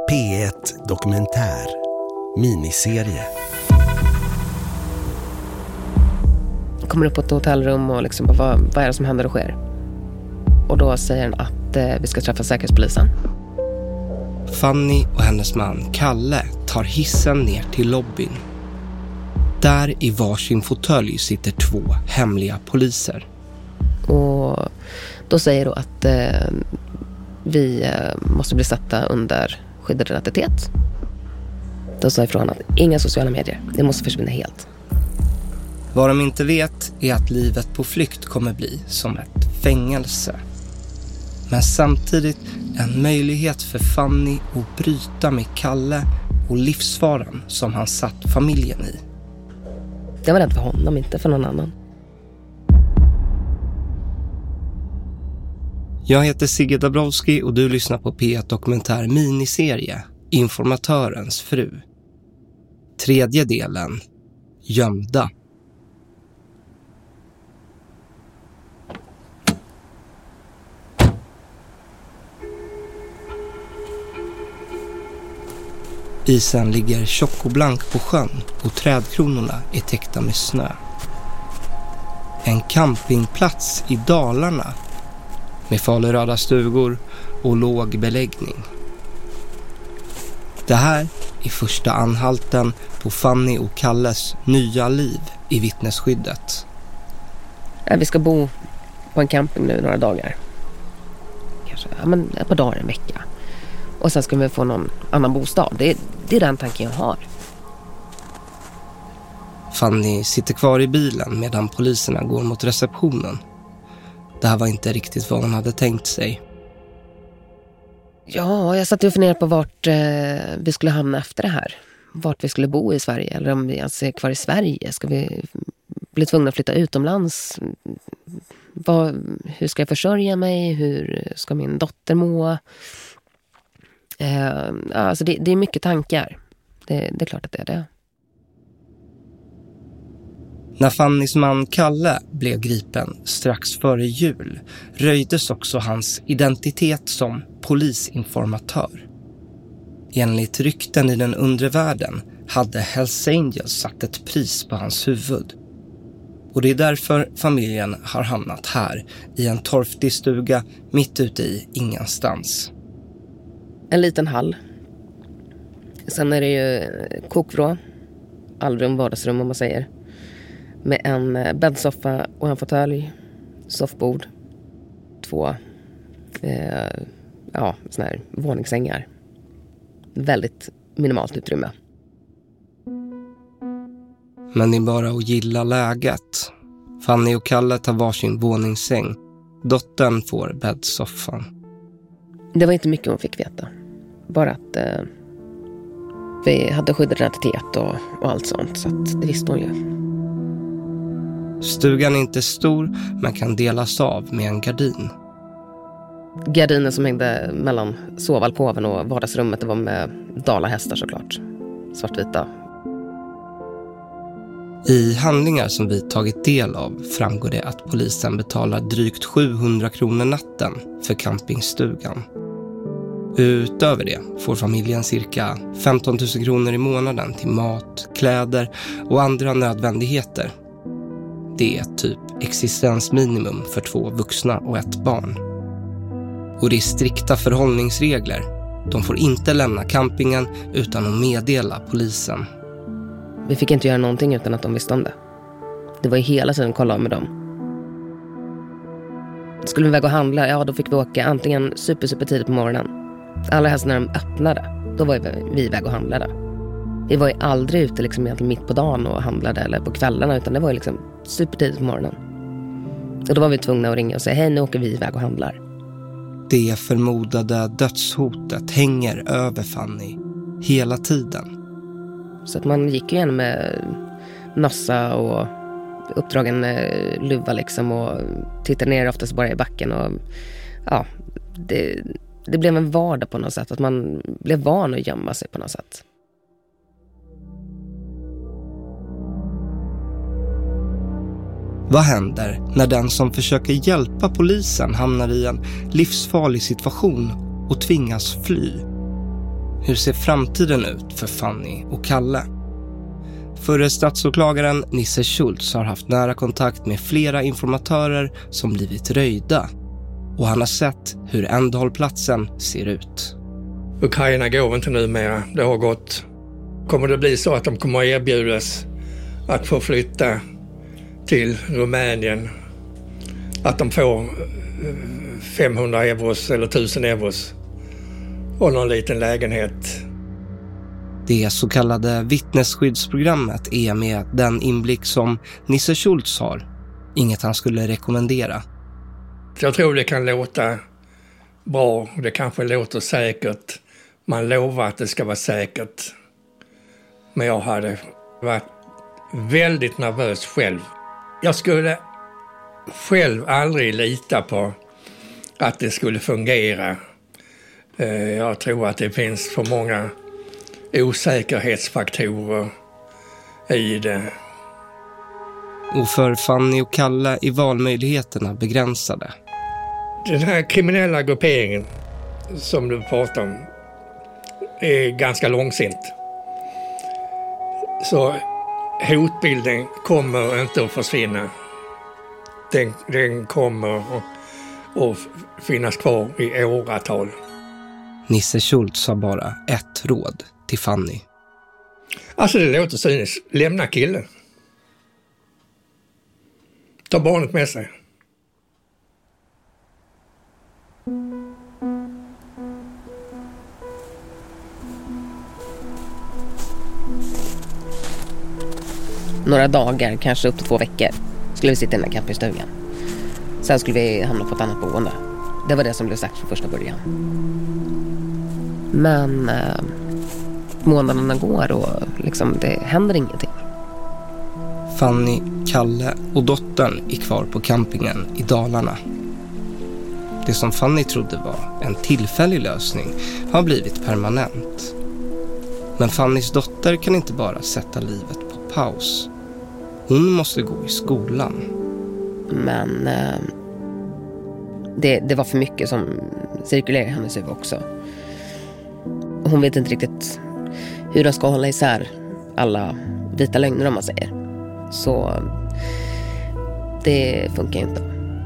P1 Dokumentär miniserie. Jag kommer upp på ett hotellrum och liksom, vad är det som händer och sker? Och då säger han att vi ska träffa säkerhetspolisen. Fanny och hennes man Kalle tar hissen ner till lobbyn. Där i varsin fåtölj sitter 2 hemliga poliser. Och då säger då att vi måste bli satta under skyddad identitet. Då sa jag ifrån att inga sociala medier, det måste försvinna helt. Vad de inte vet är att livet på flykt kommer bli som ett fängelse. Men samtidigt en möjlighet för Fanny att bryta med Kalle och livsfaran som han satt familjen i. Jag var rädd för honom, inte för någon annan. Jag heter Sigge Dabrowski och du lyssnar på P1 Dokumentär miniserie Informatörens fru. 3:e delen, Gömda. Isen ligger tjock och blank på sjön och trädkronorna är täckta med snö. En campingplats i Dalarna med faluröda stugor och låg beläggning. Det här är första anhalten på Fanny och Kalles nya liv i vittnesskyddet. Vi ska bo på en camping nu några dagar. Kanske ett par dagar, en vecka. Och sen ska vi få någon annan bostad. Det är den tanken jag har. Fanny sitter kvar i bilen medan poliserna går mot receptionen. Det här var inte riktigt vad hon hade tänkt sig. Ja, jag satt och funderade på vart vi skulle hamna efter det här. Vart vi skulle bo i Sverige. Eller om vi alltså är kvar i Sverige. Ska vi bli tvungna att flytta utomlands? Hur ska jag försörja mig? Hur ska min dotter må? Alltså det är mycket tankar. Det är klart att det är det. När Fannys man Kalle blev gripen strax före jul röjdes också hans identitet som polisinformatör. Enligt rykten i den undre världen hade Hells Angels satt ett pris på hans huvud. Och det är därför familjen har hamnat här i en torftig stuga mitt ute i ingenstans. En liten hall. Sen är det ju kokvrå, allrum, vardagsrum om man säger. Med en bäddsoffa och en fåtölj, soffbord, 2 såna här våningssängar. Väldigt minimalt utrymme. Men det är bara att gilla läget. Fanny och Kalle tar varsin våningssäng. Dottern får bäddsoffan. Det var inte mycket hon fick veta. Bara att vi hade skyddad identitet och allt sånt. Så att det visste hon ju. Stugan är inte stor men kan delas av med en gardin. Gardinen som hängde mellan sovalkoven och vardagsrummet, det var med dalahästar såklart. Svartvita. I handlingar som vi tagit del av framgår det att polisen betalar drygt 700 kronor natten för campingstugan. Utöver det får familjen cirka 15 000 kronor i månaden till mat, kläder och andra nödvändigheter. Det är typ existensminimum för 2 vuxna och 1 barn. Och det är strikta förhållningsregler. De får inte lämna campingen utan att meddela polisen. Vi fick inte göra någonting utan att de visste om det. Det var ju hela tiden kolla av med dem. Skulle vi iväg och handla, då fick vi åka antingen super tidigt på morgonen. Allra helst när de öppnade, då var vi iväg och handlade. Vi var ju aldrig ute liksom egentligen mitt på dagen och handlade eller på kvällarna, utan det var ju liksom supertidigt på morgonen. Och då var vi tvungna att ringa och säga, hej, nu åker vi iväg och handlar. Det förmodade dödshotet hänger över Fanny hela tiden. Så att man gick ju igen med nossa och uppdragen luva liksom och tittade ner oftast bara i backen och det blev en vardag på något sätt, att man blev van att gömma sig på något sätt. Vad händer när den som försöker hjälpa polisen hamnar i en livsfarlig situation och tvingas fly? Hur ser framtiden ut för Fanny och Kalle? Förre statsåklagaren Nisse Schultz har haft nära kontakt med flera informatörer som blivit röjda. Och han har sett hur ändhållplatsen ser ut. Ukraina går inte nu mer. Det har gått. Kommer det bli så att de kommer att erbjudas att få flytta till Rumänien? Att de får 500 euros eller 1000 euros och någon liten lägenhet. Det så kallade vittnesskyddsprogrammet är med den inblick som Nisse Schultz har. Inget han skulle rekommendera. Jag tror det kan låta bra. Det kanske låter säkert. Man lovar att det ska vara säkert. Men jag hade varit väldigt nervös själv. Jag skulle själv aldrig lita på att det skulle fungera. Jag tror att det finns för många osäkerhetsfaktorer i det. Och för Fanny och Kalle är valmöjligheterna begränsade. Den här kriminella grupperingen som du pratar om är ganska långsint. Så hotbilden kommer inte att försvinna. Den kommer att finnas kvar i åratal. Nisse Schultz har bara ett råd till Fanny. Alltså det låter cyniskt. Lämna killen. Ta barnet med sig. Några dagar, kanske upp till 2 veckor, skulle vi sitta i den här campingstugan. Sen skulle vi hamna på ett annat boende. Det var det som blev sagt från första början. Men månaderna går och liksom, det händer ingenting. Fanny, Kalle och dottern är kvar på campingen i Dalarna. Det som Fanny trodde var en tillfällig lösning har blivit permanent. Men Fannys dotter kan inte bara sätta livet på paus. Hon måste gå i skolan. Men det var för mycket som cirkulerar i hennes huvud också. Hon vet inte riktigt hur de ska hålla isär alla vita lögner, om man säger. Så det funkar inte.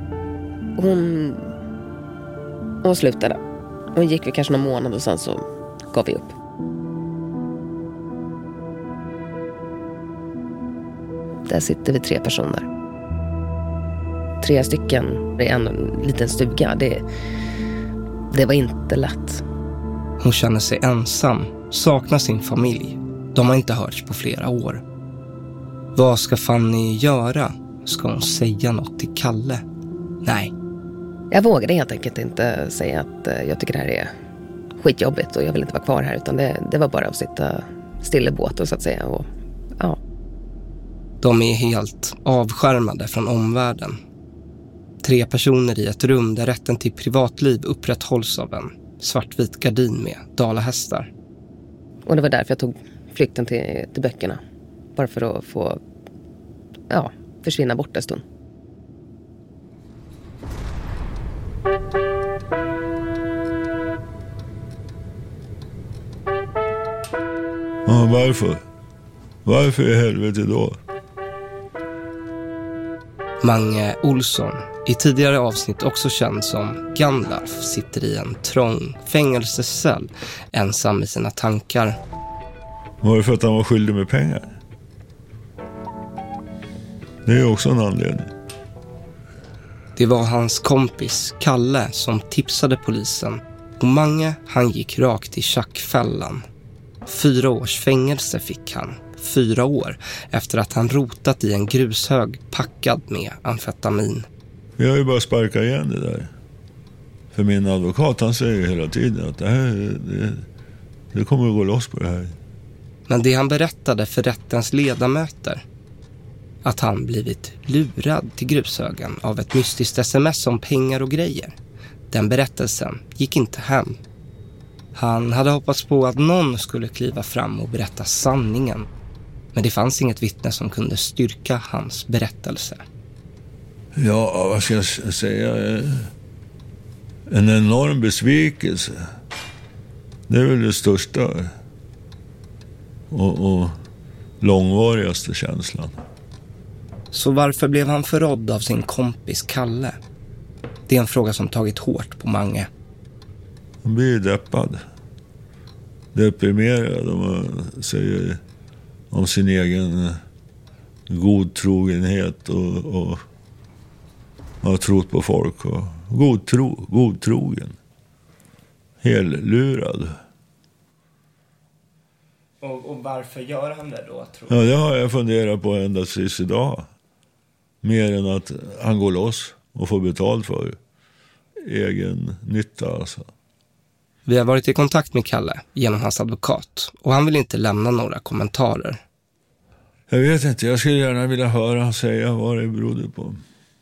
Hon slutade. Hon gick vi kanske någon månad och sen så gav vi upp. Där sitter vi 3 personer. 3 stycken i en liten stuga. Det var inte lätt. Hon känner sig ensam, saknar sin familj. De har inte hörts på flera år. Vad ska Fanny göra? Ska hon säga något till Kalle? Nej. Jag vågade helt enkelt inte säga att jag tycker det här är skitjobbigt och jag vill inte vara kvar här, utan det var bara att sitta still i båten så att säga. Och, ja. De är helt avskärmade från omvärlden. 3 personer i ett rum där rätten till privatliv upprätthålls av en svartvit gardin med dalahästar. Och det var därför jag tog flykten till böckerna. Bara för att få försvinna bort en stund. Ja, varför? Varför i helvete då? Mange Olsson, i tidigare avsnitt också känd som Gandalf, sitter i en trång fängelsecell ensam med sina tankar. Var det för att han var skyldig med pengar? Det är också en anledning. Det var hans kompis Kalle som tipsade polisen, och Mange, han gick rakt i tjackfällan. 4 års fängelse fick han. 4 år efter att han rotat i en grushög packad med amfetamin. Jag har ju bara sparkat igen det där. För min advokat, han säger hela tiden att det kommer att gå loss på det här. Men det han berättade för rättens ledamöter, att han blivit lurad till grushögen av ett mystiskt sms om pengar och grejer, den berättelsen gick inte hem. Han hade hoppats på att någon skulle kliva fram och berätta sanningen. Men det fanns inget vittne som kunde styrka hans berättelse. Ja, vad ska jag säga? En enorm besvikelse. Det är väl det största och långvarigaste känslan. Så varför blev han förrådd av sin kompis Kalle? Det är en fråga som tagit hårt på Mange. Han blir deppad. Deprimerad om man säger om sin egen godtrogenhet och har trott på folk. Och godtrogen. Hellurad. Och varför gör han det då, tror du? Ja, det har jag funderat på ända tills idag. Mer än att han går loss och får betalt för egen nytta alltså. Vi har varit i kontakt med Kalle genom hans advokat och han vill inte lämna några kommentarer. Jag vet inte, jag skulle gärna vilja höra han säga vad det berodde på.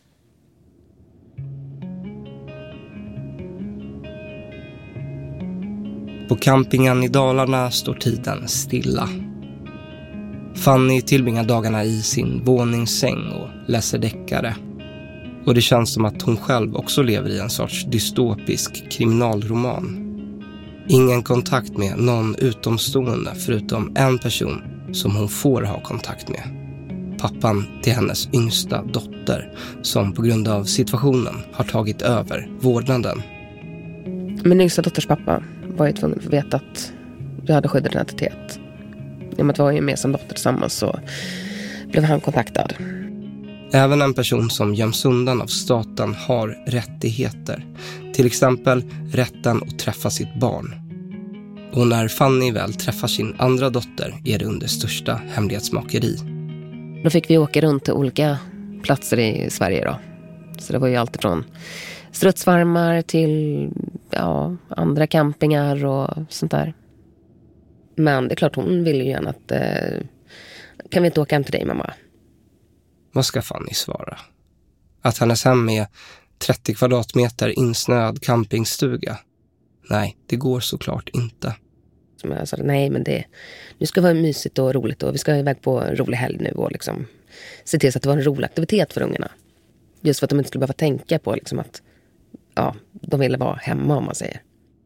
På campingen i Dalarna står tiden stilla. Fanny tillbringar dagarna i sin våningssäng och läser deckare. Och det känns som att hon själv också lever i en sorts dystopisk kriminalroman. Ingen kontakt med någon utomstående förutom en person som hon får ha kontakt med. Pappan till hennes yngsta dotter som på grund av situationen har tagit över vårdnaden. Min yngsta dotters pappa var ju tvungen att få veta att jag hade skyddad identitet. I och med att vi var ju med som dotter tillsammans så blev han kontaktad. Även en person som göms undan av staten har rättigheter. Till exempel rätten att träffa sitt barn. Och när Fanny väl träffar sin andra dotter är det under största hemlighetsmakeri. Då fick vi åka runt till olika platser i Sverige då. Så det var ju allt från strutsfarmar till andra campingar och sånt där. Men det är klart hon ville ju gärna att kan vi inte åka hem till dig, mamma? Vad ska Fanny svara? Att hennes hem är 30 kvadratmeter insnöad campingstuga? Nej, det går såklart inte. Som jag sa, nej men nu ska det vara mysigt och roligt och vi ska iväg på en rolig helg nu och liksom se till så att det var en rolig aktivitet för ungarna. Just för att de inte skulle behöva tänka på liksom att de ville vara hemma om man säger.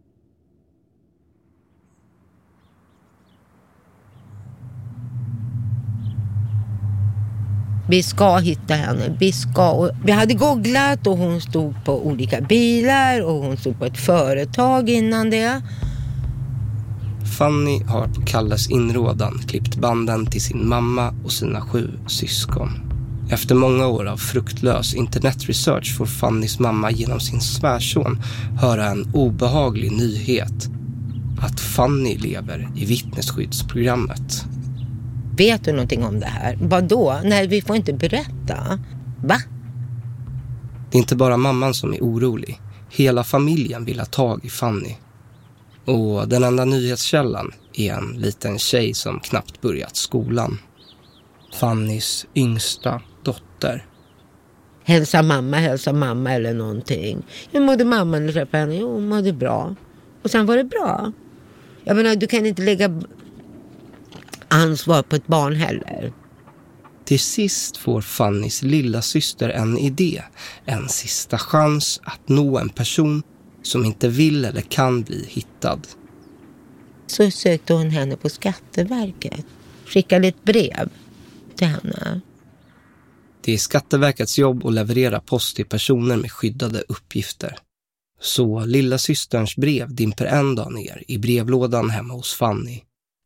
Vi ska hitta henne, vi hade googlat och hon stod på olika bilar och hon stod på ett företag innan det. Fanny har på Kalles inrådan klippt banden till sin mamma och sina 7 syskon. Efter många år av fruktlös internetresearch får Fannys mamma genom sin svärson höra en obehaglig nyhet. Att Fanny lever i vittnesskyddsprogrammet. Vet du någonting om det här? Vadå? Nej, vi får inte berätta. Va? Det är inte bara mamman som är orolig. Hela familjen vill ha tag i Fanny. Och den enda nyhetskällan är en liten tjej som knappt börjat skolan. Fannys yngsta dotter. Hälsa mamma eller någonting. Hur mådde mamma när du träffade henne? Jo, hon mådde bra. Och sen var det bra. Jag menar, du kan inte lägga ansvar på ett barn heller. Till sist får Fannys lilla syster en idé. En sista chans att nå en person som inte vill eller kan bli hittad. Så sökte hon henne på Skatteverket. Skickade ett brev till henne. Det är Skatteverkets jobb att leverera post till personer med skyddade uppgifter. Så lilla systerns brev dimper en dag ner i brevlådan hemma hos Fanny.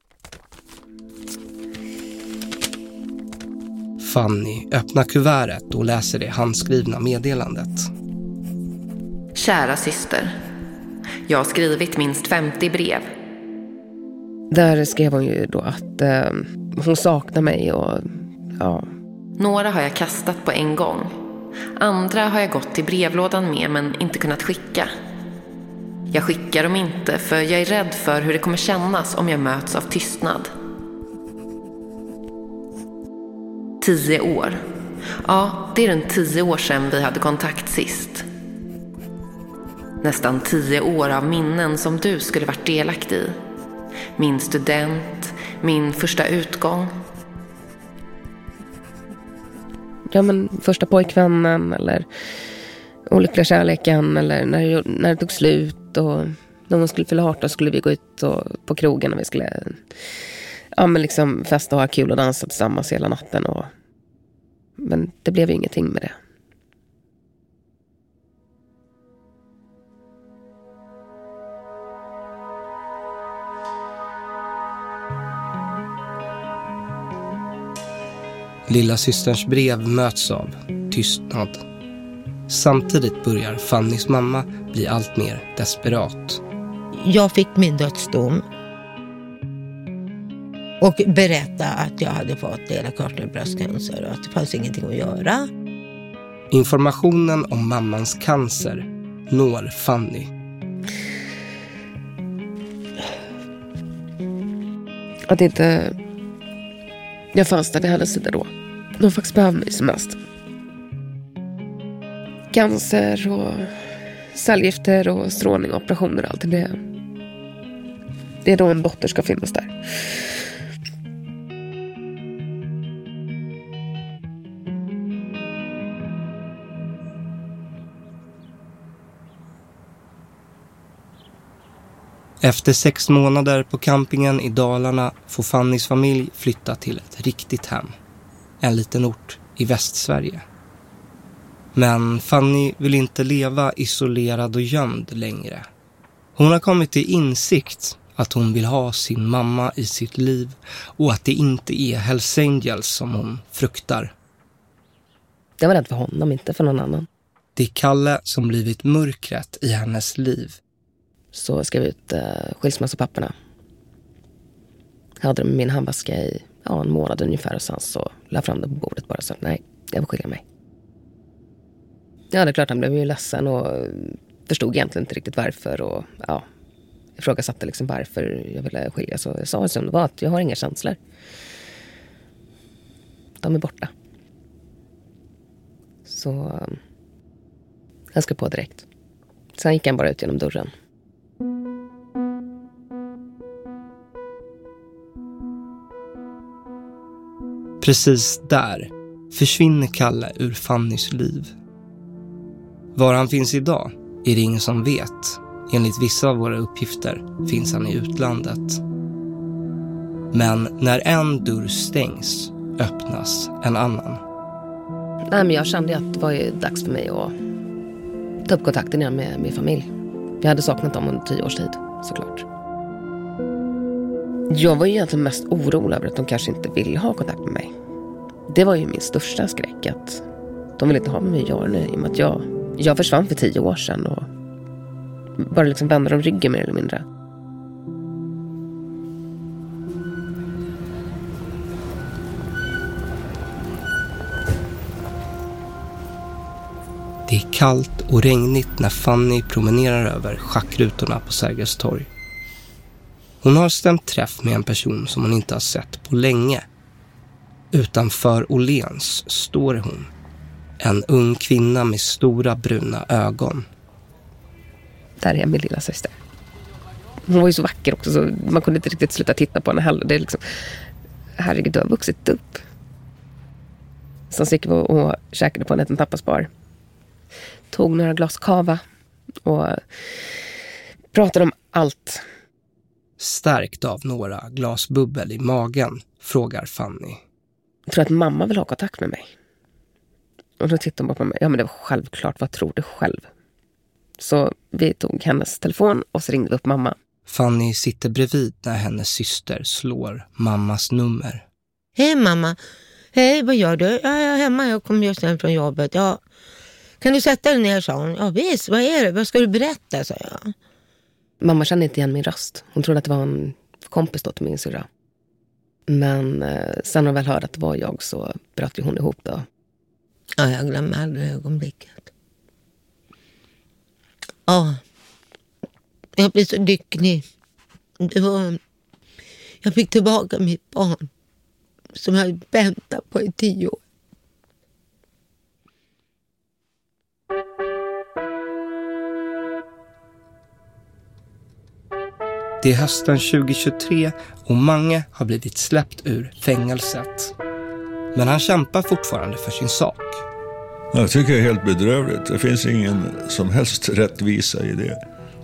Fanny öppnar kuvertet och läser det handskrivna meddelandet. Kära syster, jag har skrivit minst 50 brev. Där skrev hon ju då att hon saknar mig och Några har jag kastat på en gång. Andra har jag gått till brevlådan med men inte kunnat skicka. Jag skickar dem inte för jag är rädd för hur det kommer kännas om jag möts av tystnad. 10 år. Ja, det är runt 10 år sedan vi hade kontakt sist. Nästan 10 år av minnen som du skulle varit delaktig i. Min student, min första utgång. Ja, men första pojkvännen eller olyckliga kärleken eller när det tog slut och När hon skulle fylla 18 skulle vi gå ut på krogen och vi skulle liksom festa och ha kul och dansa tillsammans hela natten. Men det blev ju ingenting med det. Lilla systerns brev möts av tystnad. Samtidigt börjar Fannys mamma bli allt mer desperat. Jag fick min dödsdom och berätta att jag hade fått elakartad bröstcancer och att det fanns ingenting att göra. Informationen om mammans cancer når Fanny. Att inte jag fanns där vid hennes sida då. De faktiskt behövde mig som mest. Cancer och cellgifter och strålning och operationer och allt det. Det är då en dotter ska finnas där. Efter 6 månader på campingen i Dalarna får Fannys familj flytta till ett riktigt hem. En liten ort i Västsverige. Men Fanny vill inte leva isolerad och gömd längre. Hon har kommit till insikt att hon vill ha sin mamma i sitt liv och att det inte är Hells Angels som hon fruktar. Jag var rädd för honom, inte för någon annan. Det är Kalle som blivit mörkret i hennes liv. Så skrev jag ut skilsmässopapperna. Jag hade dem i min handväska i en månad ungefär och sen så la fram det på bordet bara så att nej, jag vill skilja mig. Ja, det är klart han blev ju ledsen och förstod egentligen inte riktigt varför och jag ifrågasatte liksom varför jag ville skilja. Så jag sa som det var att jag har inga känslor. De är borta. Så jag ska på direkt. Sen gick han bara ut genom dörren. Precis där försvinner Kalle ur Fannys liv. Var han finns idag är det ingen som vet. Enligt vissa av våra uppgifter finns han i utlandet. Men när en dörr stängs öppnas en annan. Nej, men jag kände att det var ju dags för mig att ta upp kontakten igen med min familj. Jag hade saknat dem under 10 års tid, såklart. Jag var ju egentligen mest orolig över att de kanske inte ville ha kontakt med mig. Det var ju min största skräck, att de ville inte ha med mig att göra nu. I och med att jag försvann för 10 år sedan och bara liksom vände dem ryggen mer eller mindre. Det är kallt och regnigt när Fanny promenerar över schackrutorna på Sergels torg. Hon har stämt träff med en person som hon inte har sett på länge. Utanför Åhléns står hon. En ung kvinna med stora bruna ögon. Där är min lilla syster. Hon var ju så vacker också så man kunde inte riktigt sluta titta på henne heller. Det är liksom, herregud, du har vuxit upp. Sen gick vi och käkade på en liten tapasbar. Tog några glas kava och pratade om allt. Stärkt av några glas bubbel i magen, frågar Fanny. Jag tror att mamma vill ha kontakt med mig. Och då tittade hon på mig. Ja, men det var självklart. Vad tror du själv? Så vi tog hennes telefon och så ringde vi upp mamma. Fanny sitter bredvid när hennes syster slår mammas nummer. Hej mamma. Hej, vad gör du? Ja, jag är hemma. Jag kom just hem från jobbet. Ja. Kan du sätta dig ner, sa hon. Ja visst, vad är det? Vad ska du berätta, sa jag. Mamma kände inte igen min röst. Hon trodde att det var en kompis då till min syrra. Men sen när hon väl hörde att det var jag så bröt ju hon ihop då. Ja, jag glömmer aldrig ögonblicket. Ja, jag blev så lycklig. Jag fick tillbaka mitt barn som jag väntat på i 10 år. Det är hösten 2023 och Mange har blivit släppt ur fängelset. Men han kämpar fortfarande för sin sak. Jag tycker det är helt bedrövligt. Det finns ingen som helst rättvisa i det.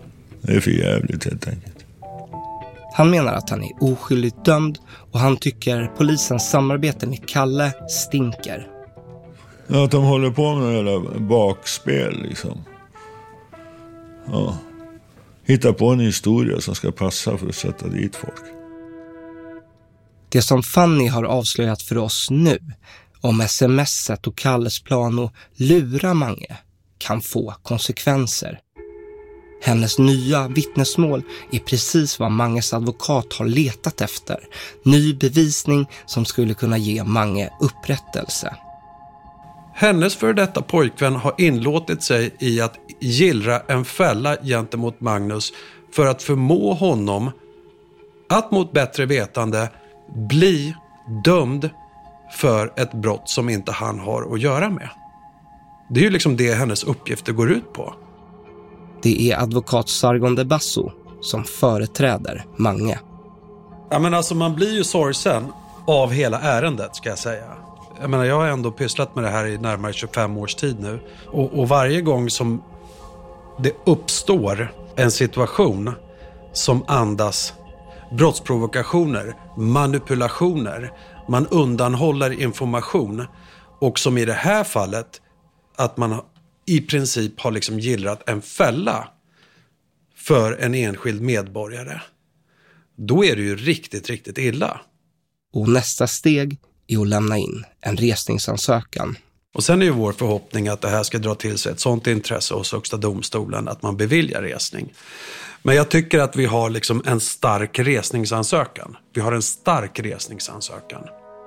Det är för jävligt helt enkelt. Han menar att han är oskyldigt dömd och han tycker polisens samarbete med Kalle stinker. Ja, att de håller på med några bakspel liksom. Ja. Hitta på en historia som ska passa för att sätta dit folk. Det som Fanny har avslöjat för oss nu om sms:et och Kalles plan att lura Mange kan få konsekvenser. Hennes nya vittnesmål är precis vad Manges advokat har letat efter. Ny bevisning som skulle kunna ge Mange upprättelse. Hennes för detta pojkvän har inlåtit sig i att gillra en fälla gentemot Magnus för att förmå honom att mot bättre vetande bli dömd för ett brott som inte han har att göra med. Det är ju liksom det hennes uppgifter går ut på. Det är advokat Sargon de Basso som företräder Mange. Ja, men alltså man blir ju sorgsen av hela ärendet, ska jag säga. Jag menar, jag har ändå pysslat med det här i närmare 25 års tid nu. Och varje gång som det uppstår en situation som andas brottsprovokationer, manipulationer, man undanhåller information och som i det här fallet att man i princip har liksom gillrat en fälla för en enskild medborgare, då är det ju riktigt, riktigt illa. Och nästa steg är att lämna in en resningsansökan. Och sen är ju vår förhoppning att det här ska dra till sig ett sånt intresse hos Högsta domstolen att man beviljar resning. Men jag tycker att vi har liksom en stark resningsansökan. Vi har en stark resningsansökan.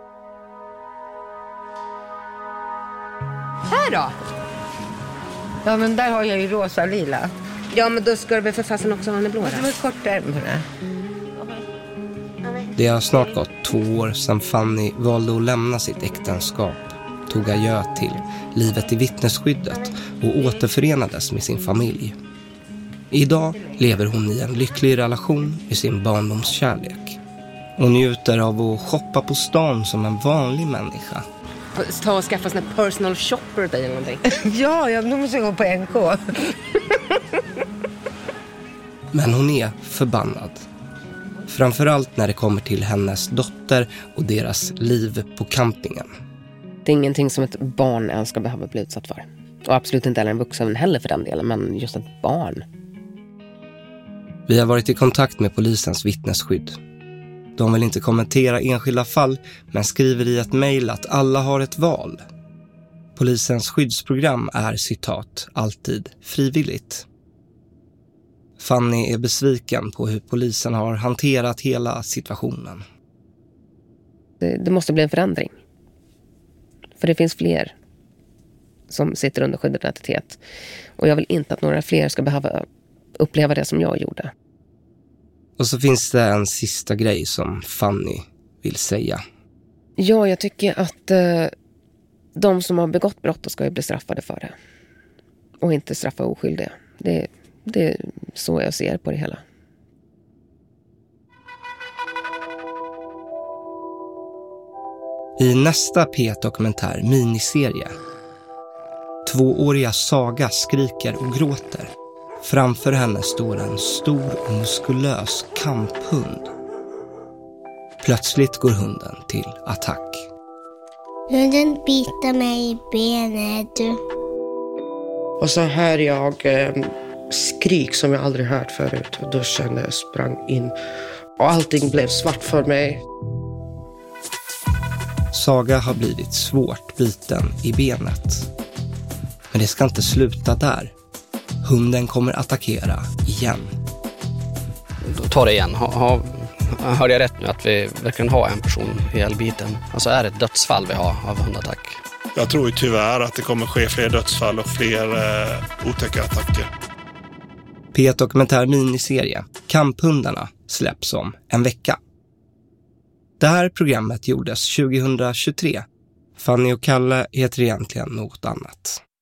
Här då? Ja, men där har jag ju rosa och lila. Ja, men då ska du väl för fasen också ha en blå. Det var kortärmare. Det har snart gått 2 år sedan Fanny valde att lämna sitt äktenskap, tog adjö till livet i vittnesskyddet och återförenades med sin familj. Idag lever hon i en lycklig relation med sin barndomskärlek. Hon njuter av att shoppa på stan som en vanlig människa. Ta och skaffa sån här personal shopper åt dig eller någonting. Ja, nu måste jag gå på NK. Men hon är förbannad. Framförallt när det kommer till hennes dotter och deras liv på campingen. Det är ingenting som ett barn ens ska behöva bli utsatt för. Och absolut inte en vuxen heller för den delen, men just ett barn. Vi har varit i kontakt med polisens vittnesskydd. De vill inte kommentera enskilda fall, men skriver i ett mejl att alla har ett val. Polisens skyddsprogram är, citat, alltid frivilligt. Fanny är besviken på hur polisen har hanterat hela situationen. Det måste bli en förändring. För det finns fler som sitter under skyddad identitet. Och jag vill inte att några fler ska behöva uppleva det som jag gjorde. Och så finns det en sista grej som Fanny vill säga. Ja, jag tycker att de som har begått brott ska ju bli straffade för det. Och inte straffa oskyldiga. Det är så jag ser på det hela. I nästa P1-dokumentär miniserie. 2-åriga Saga skriker och gråter. Framför henne står en stor och muskulös kamphund. Plötsligt går hunden till attack. Hunden biter mig i benet. Och så hör jag skrik som jag aldrig hört förut. Och då kände jag sprang in. Och allting blev svart för mig. Saga har blivit svårt biten i benet. Men det ska inte sluta där. Hunden kommer attackera igen. Då tar det igen. Hörde jag rätt nu att vi verkligen har en person ihjälbiten? Alltså är det ett dödsfall vi har av hundattack? Jag tror ju tyvärr att det kommer ske fler dödsfall och fler otäcka attacker. P1-dokumentär miniserie Kamphundarna släpps om en vecka. Det här programmet gjordes 2023. Fanny och Kalle heter egentligen något annat.